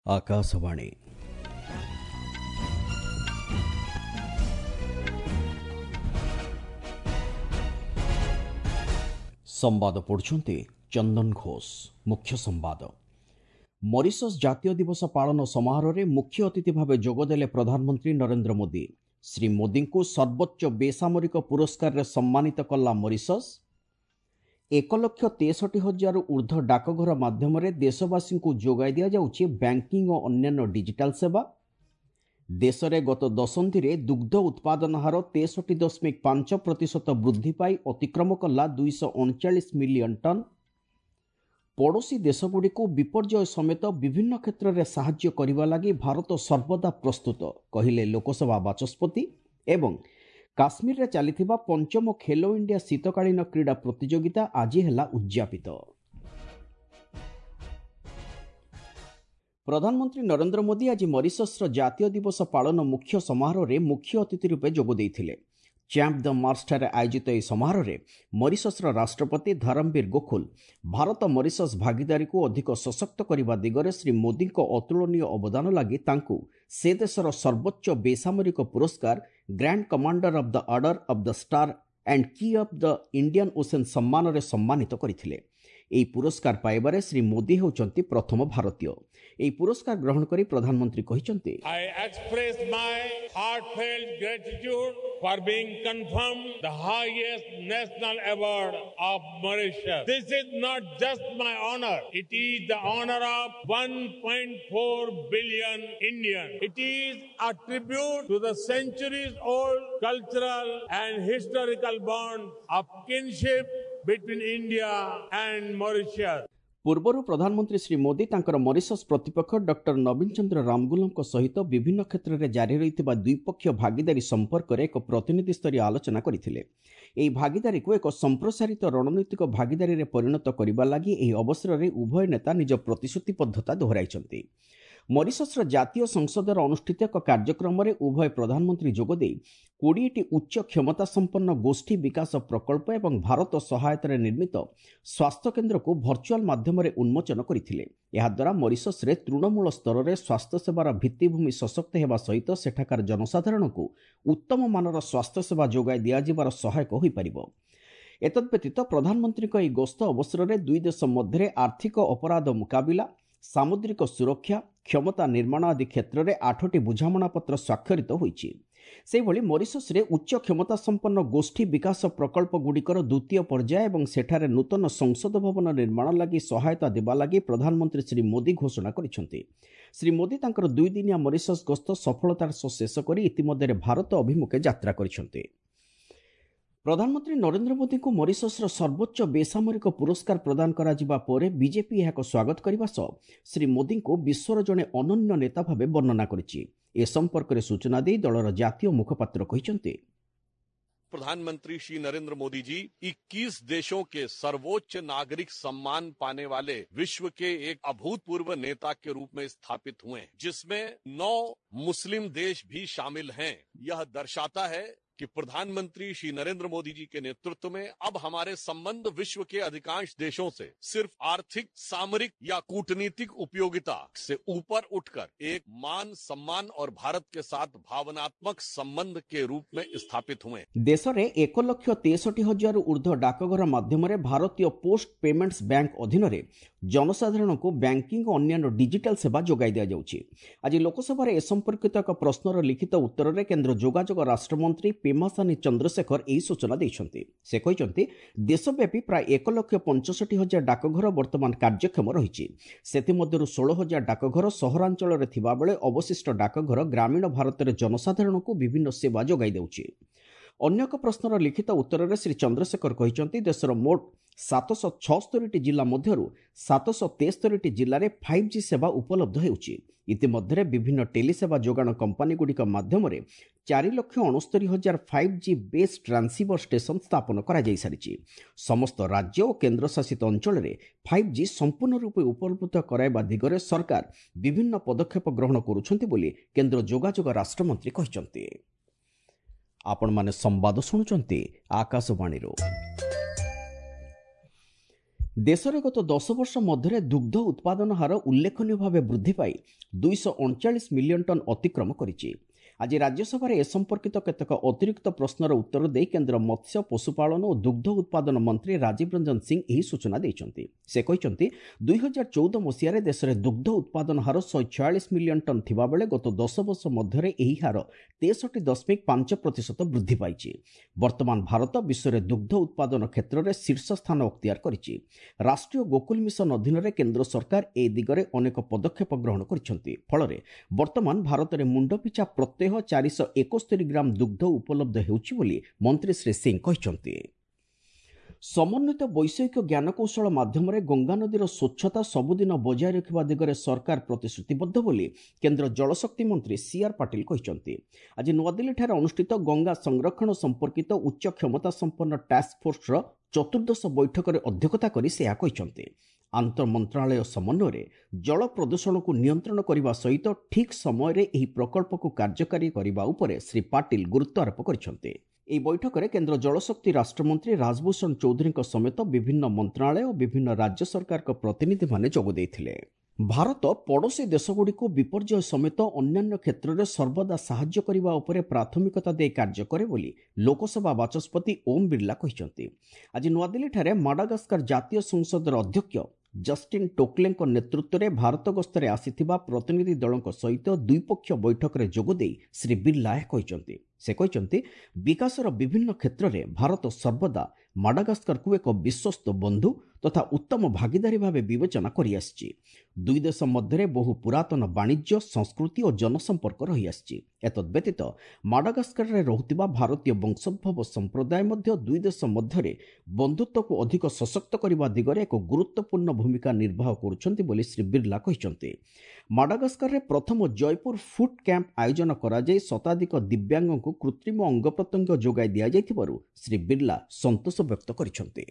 आकाशवाणी संवाद पढ़ुछंती चंदन घोष। मुख्य संवाद। मॉरिशस जातीय दिवस पालन समारोह रे मुख्य अतिथि भाव जोगदेले प्रधानमंत्री नरेंद्र मोदी। श्री मोदी को सर्वोच्च बेसामरिक पुरस्कार रे सम्मानित कला मॉरिशस। 1,63,000 ऊर्ध्व डाकघर माध्यम देशवासी को जोगाई दिया जाउछि बैंकिंग और अन्य डिजिटल सेवा। देश में गत दशंधि में दुग्ध उत्पादन हार 63.5% वृद्धि पाई अतिक्रम कला 239 मिलियन टन। पड़ोसी देशगुड़ी विपर्यय समेत विभिन्न क्षेत्र में साहाय्य करने लगी भारत सर्वदा प्रस्तुत कहिले लोकसभा बाचस्पति। एवं काश्मीर रे चलीथिबा पंचम खेलो इंडिया शीतकालीन क्रीड़ा प्रतियोगिता आज है उद्यापित। प्रधानमंत्री नरेंद्र मोदी आज मॉरिशस जातीय दिवस पालन मुख्य समारोह रे मुख्य अतिथि रूपे जोग देइथिले। चैम्प द मार्च ठारे आयोजित यह समारोह रे मॉरिशस राष्ट्रपति धर्मवीर गोकुल भारत मॉरिशस भागीदारी को अधिक सशक्त करने दिगरे श्री मोदी को अतुलनीय अवदान लगी तांकु से देशर सर्वोच्च बेसामरिक पुरस्कार grand commander of the order of the star and key of the Indian Ocean सम्मान रे सम्मानित करथिले। एही पुरस्कार पाइबारे श्री मोदी होचंती प्रथम भारतीय। एही पुरस्कार ग्रहण करी प्रधानमंत्री कहिसंती, I express my heartfelt gratitude for being confirmed the highest national award of Mauritius. This is not just my honor, it is the honor of 1.4 billion Indians. It is a tribute to the centuries-old cultural and historical bond of kinship between India and Mauritius. पूर्वर प्रधानमंत्री श्री मोदी तांकर Mauritius प्रतिपक्ष doctor नवीन चंद्र रामगुलम सहित विभिन्न क्षेत्र में जारी रही द्विपक्षीय भागीदारी संपर्क में एक प्रतिनिधि स्तरीय आलोचना करथिले। एही भागीदारी को एक संप्रसारित रणनीतिक भागीदारी रे परिणत करबा लागि एही अवसर रे उभय नेता निज प्रतिश्रुतिबद्धता दोहराइछन्ति। मॉरिशस जातीय संसद अनुष्ठित एक कार्यक्रम में उभय प्रधानमंत्री जोगदे 20टी उच्च क्षमता संपन्न गोष्ठी विकास प्रकल्प एवं भारत सहायता निर्मित स्वास्थ्य केन्द्र को भर्चुआल माध्यम उन्मोचन करथिले। एहा द्वारा मॉरिशस रे तृणमूल स्तर में स्वास्थ्य सेवार भित्तिभूमि सशक्त हेबा सहित सेठाकार जनसाधारण को उत्तम मानर स्वास्थ्य सेवा जोगाई दिया जिबार सहायक होई परिबो। एतद्व्यतीत प्रधानमंत्री को गस्त अवसर में दुई देश मध्य आर्थिक अपराध मुकाबिला, सामुद्रिक सुरक्षा, क्षमता निर्माण आदि क्षेत्र में 8टी बुझामणा पत्र स्वाक्षरित होईछि। सेहिभଳି मॉरिशस रे उच्च क्षमता संपन्न गोष्ठी विकास प्रकल्प गुड़िकर द्वितीय पर्याय एवं सेठारे नूतन संसद भवन निर्माण लगी सहायता देवा लगी प्रधानमंत्री श्री मोदी घोषणा करिसेंति। श्री मोदी तांकर 2 दिनिया मॉरिशस गस्त सफलतार सह शेष करी इतिमध्ये भारत अभिमुखे यात्रा करिसेंति। प्रधानमंत्री नरेंद्र मोदी को मॉरिशस सर्वोच्च बेसामरिक पुरस्कार प्रदान करा जिबा परे बीजेपी यहाको स्वागत करबा सह श्री मोदी को विश्वर जने अनन्य नेता भावे वर्णना करिछि। ए संपर्क में सूचना दे दलर जातीय मुखपात्र कहिसंति, प्रधानमंत्री श्री नरेंद्र मोदी जी 21 देशों के सर्वोच्च नागरिक सम्मान पाने वाले विश्व के एक अभूतपूर्व नेता के रूप में स्थापित हुए, जिसमें 9 मुस्लिम देश भी शामिल हैं। यह दर्शाता है कि प्रधानमंत्री श्री नरेंद्र मोदी जी के नेतृत्व में अब हमारे संबंध विश्व के अधिकांश देशों से सिर्फ आर्थिक, सामरिक या कूटनीतिक उपयोगिता से ऊपर उठकर एक मान, सम्मान और भारत के साथ भावनात्मक संबंध के रूप में स्थापित हुए। देश में 1,63,000 ऊर्ध्व डाकघर माध्यम भारतीय पोस्ट पेमेंट्स बैंक अधीन जनसाधारण को बैंकिंग और अन्य डिजिटल सेवा जोगाई दिया जाउछि। आज लोकसभा ए संपर्कित एक प्रश्नर लिखित उत्तर में केंद्र जोगाजोग राष्ट्रमंत्री पेमासानी चंद्रशेखर यही सूचना देइछन्ति। से कहिसन्ति देशव्यापी प्राय 1,65,000 डाकघर वर्तमान कार्यक्षम रहिछि। सेथिमध्यरु 16,000 डाकघर सहरांचल रे थिबा बेले अवशिष्ट डाकघर ग्रामीण भारत रे जनसाधारण को विभिन्न सेवा जोगाई देउछि। अन्य एक प्रश्नर लिखित उत्तर में श्री चंद्रशेखर कहिसन्ति देशर मोट 776 जिला मध्यरु 773 जिले में 5G सेवा उपलब्ध हेउछि। इतिमध्ये विभिन्न टेलीसेवा जोगाण कंपानी गुड़िक माध्यम 4,69,000 5G बेस ट्रांसीवर स्टेशन स्थापन करा जाई सारिछि। समस्त राज्य और केन्द्रशासित अंचल में 5G संपूर्ण रूपे उपलब्ध कराइबा दिगरे सरकार विभिन्न पदक्षेप ग्रहण करुछन्ति बोली केन्द्र जोगाजोग राष्ट्रमंत्री कहिसन्ति। आपण माने संवाद शुणुचंती आकाशवाणी। ଦେଶରେ ଗତ 10 ବର୍ଷ ମଧ୍ୟରେ ଦୁଗ୍ଧ ଉତ୍ପାଦନ ହାର ଉଲ୍ଲେଖନୀୟ ଭାବେ ବୃଦ୍ଧି ପାଇ 239 ମିଲିୟନ ଟନ୍ ଅତିକ୍ରମ କରିଛି। ଆଜି ରାଜ୍ୟସଭାରେ ଏ ସମ୍ପର୍କିତ କେତେକ ଅତିରିକ୍ତ ପ୍ରଶ୍ନର ଉତ୍ତର ଦେଇ କେନ୍ଦ୍ର ମତ୍ସ୍ୟ ପଶୁପାଳନ ଓ ଦୁଗ୍ଧ ଉତ୍ପାଦନ ମନ୍ତ୍ରୀ ରାଜୀବ ରଞ୍ଜନ ସିଂ ଏହି ସୂଚନା ଦେଇଛନ୍ତି। ସେ କହିଛନ୍ତି 2014 ମସିହାରେ ଦେଶରେ ଦୁଗ୍ଧ ଉତ୍ପାଦନ ହାର 146 ମିଲିୟନ ଟନ୍ ଥିବାବେଳେ ଗତ 10 ବର୍ଷ ମଧ୍ୟରେ ଏହି ହାର 63.5% ବୃଦ୍ଧି ପାଇଛି। ବର୍ତ୍ତମାନ ଭାରତ ବିଶ୍ୱରେ ଦୁଗ୍ଧ ଉତ୍ପାଦନ କ୍ଷେତ୍ରରେ ଶୀର୍ଷ ସ୍ଥାନ ଅକ୍ତିଆର କରିଛି। ରାଷ୍ଟ୍ରୀୟ ଗୋକୁଲ ମିଶନ ଅଧୀନରେ କେନ୍ଦ୍ର ସରକାର ଏ ଦିଗରେ ଅନେକ ପଦକ୍ଷେପ ଗ୍ରହଣ କରିଛନ୍ତି। ଫଳରେ ବର୍ତ୍ତମାନ ଭାରତରେ ମୁଣ୍ଡ ପିଛା ପ୍ରତ୍ୟେହ 471 ଗ୍ରାମ ଦୁଗ୍ଧ ଉପଲବ୍ଧ ହେଉଛି ବୋଲି ମନ୍ତ୍ରୀ ଶ୍ରୀ ସିଂ କହିଛନ୍ତି। ସମନ୍ୱିତ ବୈଷୟିକ ଜ୍ଞାନକୌଶଳ ମାଧ୍ୟମରେ ଗଙ୍ଗା ନଦୀର ସ୍ୱଚ୍ଛତା ସବୁଦିନ ବଜାୟ ରଖିବା ଦିଗରେ ସରକାର ପ୍ରତିଶ୍ରୁତିବଦ୍ଧ ବୋଲି କେନ୍ଦ୍ର ଜଳଶକ୍ତି ମନ୍ତ୍ରୀ ସିଆର୍ ପାଟିଲ କହିଛନ୍ତି। ଆଜି ନୂଆଦିଲ୍ଲୀଠାରେ ଅନୁଷ୍ଠିତ ଗଙ୍ଗା ସଂରକ୍ଷଣ ସମ୍ପର୍କିତ ଉଚ୍ଚ କ୍ଷମତା ସମ୍ପନ୍ନ ଟାସ୍କ ଫୋର୍ସର 14ଶ ବୈଠକରେ ଅଧ୍ୟକ୍ଷତା କରି ସେ ଏହା କହିଛନ୍ତି। ଆନ୍ତଃ ମନ୍ତ୍ରଣାଳୟ ସମନ୍ୱୟରେ ଜଳ ପ୍ରଦୂଷଣକୁ ନିୟନ୍ତ୍ରଣ କରିବା ସହିତ ଠିକ୍ ସମୟରେ ଏହି ପ୍ରକଳ୍ପକୁ କାର୍ଯ୍ୟକାରୀ କରିବା ଉପରେ ଶ୍ରୀ ପାଟିଲ ଗୁରୁତ୍ୱ ଆରୋପ କରିଛନ୍ତି। ଏହି ବୈଠକରେ କେନ୍ଦ୍ର ଜଳଶକ୍ତି ରାଷ୍ଟ୍ରମନ୍ତ୍ରୀ ରାଜଭୂଷଣ ଚୌଧୁରୀଙ୍କ ସମେତ ବିଭିନ୍ନ ମନ୍ତ୍ରଣାଳୟ ଓ ବିଭିନ୍ନ ରାଜ୍ୟ ସରକାରଙ୍କ ପ୍ରତିନିଧିମାନେ ଯୋଗ ଦେଇଥିଲେ। ଭାରତ ପଡ଼ୋଶୀ ଦେଶଗୁଡ଼ିକୁ ବିପର୍ଯ୍ୟୟ ସମେତ ଅନ୍ୟାନ୍ୟ କ୍ଷେତ୍ରରେ ସର୍ବଦା ସାହାଯ୍ୟ କରିବା ଉପରେ ପ୍ରାଥମିକତା ଦେଇ କାର୍ଯ୍ୟ କରେ ବୋଲି ଲୋକସଭା ବାଚସ୍ପତି ଓମ୍ ବିର୍ଲା କହିଛନ୍ତି। ଆଜି ନୂଆଦିଲ୍ଲୀଠାରେ ମାଡାଗାସ୍କାର ଜାତୀୟ ସଂସଦର ଅଧ୍ୟକ୍ଷ ଜଷ୍ଟିନ୍ ଟୋକ୍ଲେଙ୍କ ନେତୃତ୍ୱରେ ଭାରତ ଗସ୍ତରେ ଆସିଥିବା ପ୍ରତିନିଧି ଦଳଙ୍କ ସହିତ ଦ୍ୱିପକ୍ଷୀୟ ବୈଠକରେ ଯୋଗଦେଇ ଶ୍ରୀ ବିର୍ଲା ଏହା କହିଛନ୍ତି। ସେ କହିଛନ୍ତି ବିକାଶର ବିଭିନ୍ନ କ୍ଷେତ୍ରରେ ଭାରତ ସର୍ବଦା ମାଡାଗାସ୍କାରକୁ ଏକ ବିଶ୍ୱସ୍ତ ବନ୍ଧୁ ତଥା ଉତ୍ତମ ଭାଗିଦାରୀ ଭାବେ ବିବେଚନା କରିଆସିଛି। ଦୁଇ ଦେଶ ମଧ୍ୟରେ ବହୁ ପୁରାତନ ବାଣିଜ୍ୟ, ସଂସ୍କୃତି ଓ ଜନସମ୍ପର୍କ ରହିଆସିଛି। ଏତଦ୍ବ୍ୟତୀତ ମାଡାଗାସ୍କାରରେ ରହୁଥିବା ଭାରତୀୟ ବଂଶୋଦ୍ଭବ ସମ୍ପ୍ରଦାୟ ମଧ୍ୟ ଦୁଇ ଦେଶ ମଧ୍ୟରେ ବନ୍ଧୁତ୍ୱକୁ ଅଧିକ ସଶକ୍ତ କରିବା ଦିଗରେ ଏକ ଗୁରୁତ୍ୱପୂର୍ଣ୍ଣ ଭୂମିକା ନିର୍ବାହ କରୁଛନ୍ତି ବୋଲି ଶ୍ରୀ ବିର୍ଲା କହିଛନ୍ତି। ମାଡାଗାସ୍କାରରେ ପ୍ରଥମ ଜୟପୁର ଫୁଡ୍ କ୍ୟାମ୍ପ ଆୟୋଜନ କରାଯାଇ ଶତାଧିକ ଦିବ୍ୟାଙ୍ଗଙ୍କୁ କୃତ୍ରିମ ଅଙ୍ଗପ୍ରତ୍ୟଙ୍ଗ ଯୋଗାଇ ଦିଆଯାଇଥିବାରୁ ଶ୍ରୀ ବିର୍ଲା ସନ୍ତୋଷ ବ୍ୟକ୍ତ କରିଛନ୍ତି।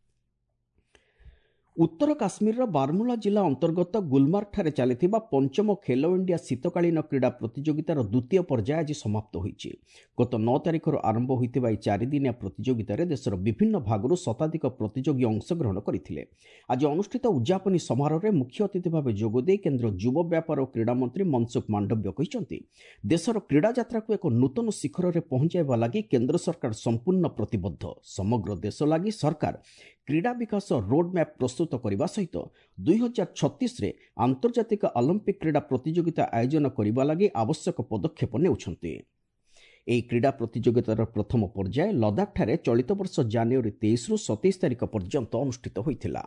ଉତ୍ତର କାଶ୍ମୀରର ବାରମୁଲା ଜିଲ୍ଲା ଅନ୍ତର୍ଗତ ଗୁଲମାର୍ଗଠାରେ ଚାଲିଥିବା 5ମ ଖେଲୋ ଇଣ୍ଡିଆ ଶୀତକାଳୀନ କ୍ରୀଡ଼ା ପ୍ରତିଯୋଗିତାର ଦ୍ୱିତୀୟ ପର୍ଯ୍ୟାୟ ଆଜି ସମାପ୍ତ ହୋଇଛି। ଗତ 9 ତାରିଖରୁ ଆରମ୍ଭ ହୋଇଥିବା ଏହି 4 ଦିନିଆ ପ୍ରତିଯୋଗିତାରେ ଦେଶର ବିଭିନ୍ନ ଭାଗରୁ ଶତାଧିକ ପ୍ରତିଯୋଗୀ ଅଂଶଗ୍ରହଣ କରିଥିଲେ। ଆଜି ଅନୁଷ୍ଠିତ ଉଦ୍ଯାପନୀ ସମାରୋହରେ ମୁଖ୍ୟ ଅତିଥି ଭାବେ ଯୋଗଦେଇ କେନ୍ଦ୍ର ଯୁବ ବ୍ୟାପାର ଓ କ୍ରୀଡ଼ା ମନ୍ତ୍ରୀ ମନସୁଖ ମାଣ୍ଡବ୍ୟ କହିଛନ୍ତି, ଦେଶର କ୍ରୀଡ଼ା ଯାତ୍ରାକୁ ଏକ ନୂତନ ଶିଖରରେ ପହଞ୍ଚାଇବା ଲାଗି କେନ୍ଦ୍ର ସରକାର ସମ୍ପୂର୍ଣ୍ଣ ପ୍ରତିବଦ୍ଧ। ସମଗ୍ର ଦେଶ ଲାଗି ସରକାର କ୍ରୀଡ଼ା ବିକାଶ ରୋଡ୍ ମ୍ୟାପ୍ ପ୍ରସ୍ତୁତ କରିବା ସହିତ 2036ରେ ଆନ୍ତର୍ଜାତିକ ଅଲିମ୍ପିକ୍ କ୍ରୀଡ଼ା ପ୍ରତିଯୋଗିତା ଆୟୋଜନ କରିବା ଲାଗି ଆବଶ୍ୟକ ପଦକ୍ଷେପ ନେଉଛନ୍ତି। ଏହି କ୍ରୀଡ଼ା ପ୍ରତିଯୋଗିତାର ପ୍ରଥମ ପର୍ଯ୍ୟାୟ ଲଦାଖଠାରେ ଚଳିତ ବର୍ଷ ଜାନୁଆରୀ 23ରୁ 27 ତାରିଖ ପର୍ଯ୍ୟନ୍ତ ଅନୁଷ୍ଠିତ ହୋଇଥିଲା।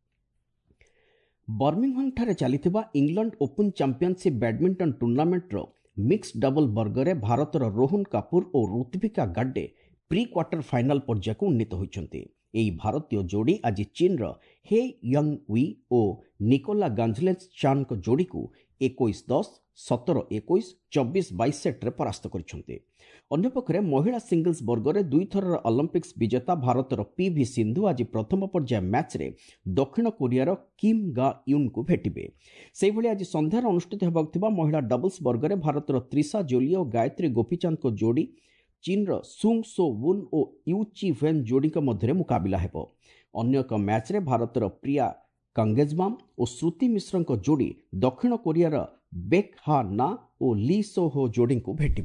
ବର୍ମିଂହାମ୍ଠାରେ ଚାଲିଥିବା ଇଂଲଣ୍ଡ ଓପନ୍ ଚାମ୍ପିୟନସିପ୍ ବ୍ୟାଡମିଣ୍ଟନ ଟୁର୍ଣ୍ଣାମେଣ୍ଟର ମିକ୍ସଡ୍ ଡବଲ୍ ବର୍ଗରେ ଭାରତର ରୋହନ କାପୁର ଓ Ritwika Gadde pre quarter final ପର୍ଯ୍ୟାୟକୁ ଉନ୍ନୀତ ହୋଇଛନ୍ତି। ଏହି ଭାରତୀୟ ଯୋଡ଼ି ଆଜି ଚୀନର ହେ ୟଙ୍ଗ ୱି ଓ ନିକୋଲା ଗଞ୍ଜଲେଜ୍ ଚାନ୍ଙ୍କ ଯୋଡ଼ିକୁ 21-10, 17-21, 24-22 ସେଟ୍ରେ ପରାସ୍ତ କରିଛନ୍ତି। ଅନ୍ୟପକ୍ଷରେ ମହିଳା ସିଙ୍ଗଲ୍ସ ବର୍ଗରେ ଦୁଇଥରର ଅଲିମ୍ପିକ୍ସ ବିଜେତା ଭାରତର ପିଭି ସିନ୍ଧୁ ଆଜି ପ୍ରଥମ ପର୍ଯ୍ୟାୟ ମ୍ୟାଚ୍ରେ ଦକ୍ଷିଣ କୋରିଆର କିମ୍ ଗା ୟୁନ୍ଙ୍କୁ ଭେଟିବେ। ସେହିଭଳି ଆଜି ସନ୍ଧ୍ୟାରେ ଅନୁଷ୍ଠିତ ହେବାକୁ ଥିବା ମହିଳା ଡବଲ୍ସ ବର୍ଗରେ ଭାରତର ତ୍ରିସା ଜୋଲି ଓ ଗାୟତ୍ରୀ ଗୋପୀଚାନ୍ଦଙ୍କ ଯୋଡ଼ି ଚୀନର ସୁଙ୍ଗ ସୋ ୱୁନ୍ ଓ ୟୁ ଚି ଭେନ୍ ଯୋଡ଼ିଙ୍କ ମଧ୍ୟରେ ମୁକାବିଲା ହେବ। ଅନ୍ୟ ଏକ ମ୍ୟାଚ୍ରେ ଭାରତର ପ୍ରିୟା କାଙ୍ଗେଜମାମ୍ ଓ ଶ୍ରୁତି ମିଶ୍ରଙ୍କ ଯୋଡ଼ି ଦକ୍ଷିଣ କୋରିଆର ବେକ୍ ହା ନା ଓ ଲି ସୋ ହୋ ଯୋଡ଼ିଙ୍କୁ ଭେଟିବ।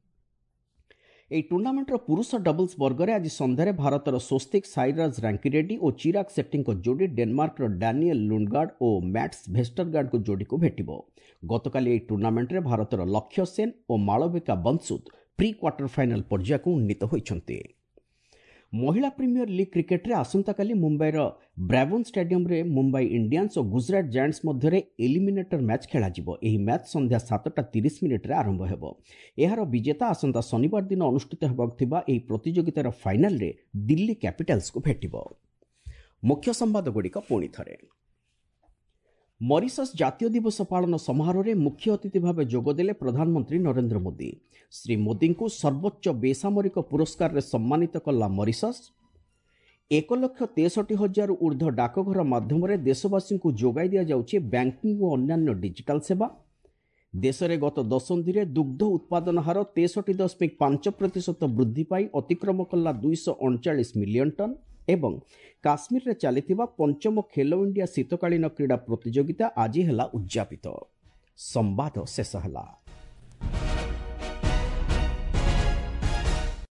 ଏହି ଟୁର୍ଣ୍ଣାମେଣ୍ଟର ପୁରୁଷ ଡବଲ୍ସ ବର୍ଗରେ ଆଜି ସନ୍ଧ୍ୟାରେ ଭାରତର ସ୍ୱସ୍ତିକ ସାଇରାଜ ରାଙ୍କିରେଡ୍ଡି ଓ ଚିରାଗ ସେଟ୍ଟିଙ୍କ ଯୋଡ଼ି ଡେନମାର୍କର ଡାନିଏଲ ଲୁଣ୍ଡଗାର୍ଡ ଓ ମ୍ୟାଟ୍ସ ଭେଷ୍ଟରଗାର୍ଡଙ୍କ ଯୋଡ଼ିକୁ ଭେଟିବ। ଗତକାଲି ଏହି ଟୁର୍ଣ୍ଣାମେଣ୍ଟରେ ଭାରତର ଲକ୍ଷ୍ୟ ସେନ ଓ Malvika Bansod pre quarter final ପର୍ଯ୍ୟାୟକୁ ଉନ୍ନୀତ ହୋଇଛନ୍ତି। ମହିଳା ପ୍ରିମିୟର ଲିଗ୍ କ୍ରିକେଟରେ ଆସନ୍ତାକାଲି ମୁମ୍ବାଇର ବ୍ରାଭୋନ୍ ଷ୍ଟାଡିୟମରେ ମୁମ୍ବାଇ ଇଣ୍ଡିଆନ୍ସ ଓ ଗୁଜରାଟ ଜାୟାଣ୍ଟସ୍ ମଧ୍ୟରେ ଏଲିମିନେଟର ମ୍ୟାଚ୍ ଖେଳାଯିବ। ଏହି ମ୍ୟାଚ୍ ସନ୍ଧ୍ୟା 7:30 ଆରମ୍ଭ ହେବ। ଏହାର ବିଜେତା ଆସନ୍ତା ଶନିବାର ଦିନ ଅନୁଷ୍ଠିତ ହେବାକୁ ଥିବା ଏହି ପ୍ରତିଯୋଗିତାର ଫାଇନାଲରେ ଦିଲ୍ଲୀ କ୍ୟାପିଟାଲ୍ସକୁ ଭେଟିବ। ମୁଖ୍ୟ ସମ୍ବାଦଗୁଡ଼ିକ ପୁଣି ଥରେ। ମରିସସ୍ ଜାତୀୟ ଦିବସ ପାଳନ ସମାରୋହରେ ମୁଖ୍ୟ ଅତିଥି ଭାବେ ଯୋଗଦେଲେ ପ୍ରଧାନମନ୍ତ୍ରୀ ନରେନ୍ଦ୍ର ମୋଦି। ଶ୍ରୀ ମୋଦିଙ୍କୁ ସର୍ବୋଚ୍ଚ ବେସାମରିକ ପୁରସ୍କାରରେ ସମ୍ମାନିତ କଲା ମରିସସ୍। 1,63,000ରୁ ଉର୍ଦ୍ଧ୍ୱ ଡାକଘର ମାଧ୍ୟମରେ ଦେଶବାସୀଙ୍କୁ ଯୋଗାଇ ଦିଆଯାଉଛି ବ୍ୟାଙ୍କିଂ ଓ ଅନ୍ୟାନ୍ୟ ଡିଜିଟାଲ ସେବା। ଦେଶରେ ଗତ ଦଶନ୍ଧିରେ ଦୁଗ୍ଧ ଉତ୍ପାଦନ ହାର 63.5% ବୃଦ୍ଧି ପାଇ ଅତିକ୍ରମ କଲା 239 ମିଲିୟନ ଟନ୍। ଏବଂ କାଶ୍ମୀରରେ ଚାଲିଥିବା ପଞ୍ଚମ ଖେଲୋ ଇଣ୍ଡିଆ ଶୀତକାଳୀନ କ୍ରୀଡ଼ା ପ୍ରତିଯୋଗିତା ଆଜି ହେଲା ଉଦ୍ଯାପିତ। ସମ୍ବାଦ ଶେଷ ହେଲା।